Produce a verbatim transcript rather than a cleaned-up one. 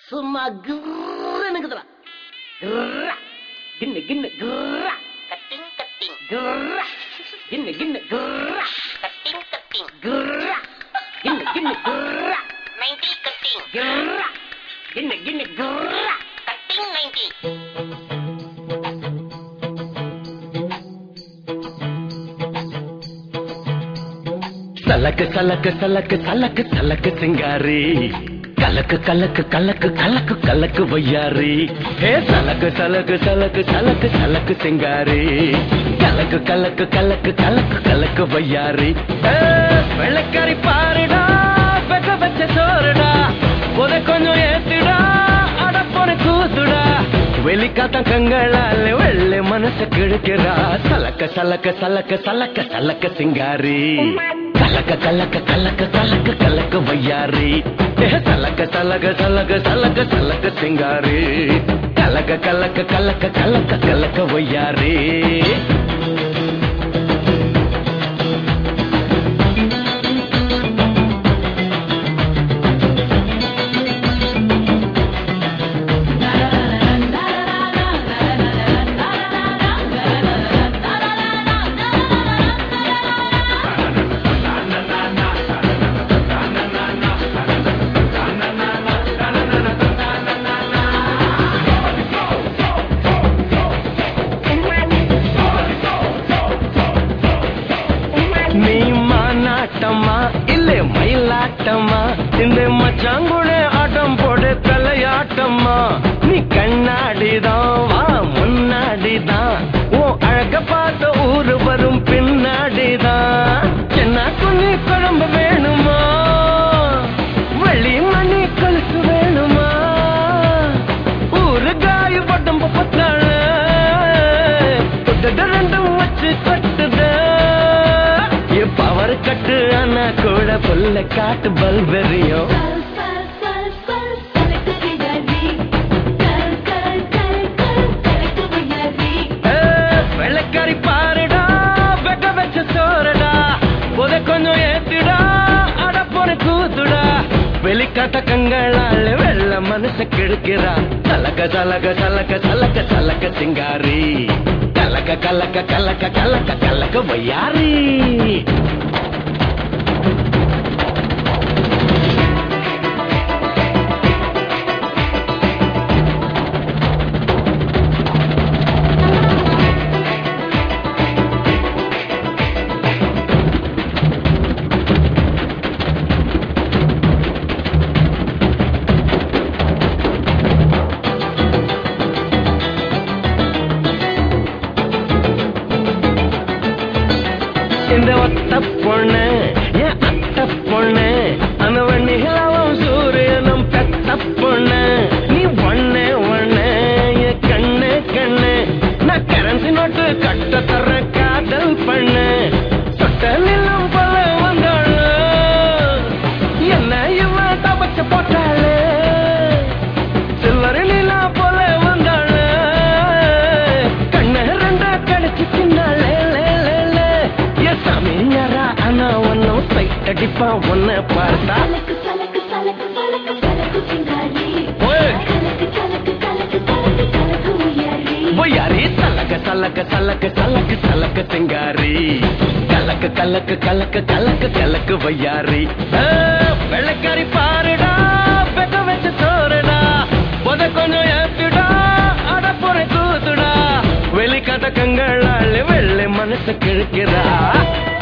சும்மா கிர்னுக்குதுடா. கிர்ரா கின்னு கின்னு கிர்ரா கட்டிங் கட்டிங் கிர்ரா கின்னு கின்னு கிர்ரா கட்டிங் கட்டிங் கிர்ரா கின்னு கின்னு கிர்ரா நைன்டி கட்டிங் கிர்ரா கின்னு கின்னு கிர்ரா கட்டிங் நைன்டி. சலக்கு சலக்கு சலக்கு சலக்கு சலக்கு சிங்காரி கலக்கு கலக்கு கலக்கு கலக்கு கலக்கு வையாரி. ஹே சலக்கு சலக்கு சலக்கு சலக்கு சலக்கு சிங்காரி கலக்கு கலக்கு கலக்கு கலக்கு கலக்கு வையாரி. வெள்ளக்காரி பாருடா வெக்க வச்ச சோறுடா உத கொஞ்சம் ஏத்துடா அடப்போன கூத்துடா வெளிக்காத்த கங்களால வெள்ளை மனசு கிழக்கிறா. சலக்க சலக்க சலக்க சலக்க சலக்க சிங்காரி கலக்க கலக்க கலக்க கலக்க கலக்க வையாரி. சலக்க சலக சலக சலக சலக்க சிங்காரி கலக்க கலக்க கலக்க கலக்க கலக்க வையாரி. இல்ல மயிலாட்டமா இந்த மச்சாங்குட ஆட்டம் போடு தலையாட்டமா. நீ கண்ணாடிதான் வா முன்னாடிதான் உன் அழக பார்த்த ஊரு வரும் பின்னாடிதான். என்ன குனி குழம்பு வேணுமா வெள்ளி மணி கழுத்து வேணுமா ஊரு காய் பட்டம் பத்தாழ ரெண்டும் வச்சு கட்டுத பவர் கட்டு அண்ணா கூட புல்ல காட்டு பல்பெரியும். வெள்ளக்காரி பாருடா வெக்க வச்ச சோறடா உத கொஞ்சம் ஏத்துடா அடப்போன கூத்துடா வெளிக்காட்ட கங்களால வெள்ள மனச கெடுக்கிறா. சலக்க சலக்க சலக்க சலக்க சலக்க சிங்காரி கலக்க கலக்க கலக்க கலக்க கலக்க வையாரி. இந்த ஒத்த பொண்ணு என் அத்த பொண்ணு அந்த வண்ணிகளாவும் சூரியனும் பெத்த பொண்ணு. நீ ஒண்ணு ஒண்ணு என் கண்ணு கண்ணு நான் கரன்சி நோட்டு கட்ட தர காதல் பண்ணு. சொட்ட நிலம் போல வந்தாளு என்ன இவன் தபச்ச போட்டாளு சில்வர் நிலா போல வந்தாளு கண்ணு ரெண்டா கடிச்சு தின்னாளே. ஆனா ஒன்னும் சைட் அடிப்பா ஒன்ன பார்த்தா பொய்யாரி. சலக்க சலக்க சலக்க சலக்க சலக்க சிங்காரி கலக்க கலக்க கலக்க கலக்க கலக்க வையாரி. வெள்ளக்காரி பாருடா வெக்க வச்ச சோறுடா உத கொஞ்சம் ஏத்துடா அடப்போன கூத்துடா வெளிக்காட்ட கங்களால வெள்ளை மனச கிழக்கிறா.